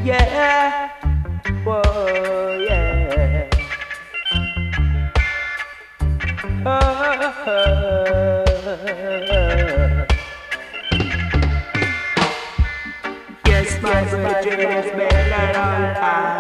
yeah, whoa, yeah. Oh, yes, my brethren, it's been a long time.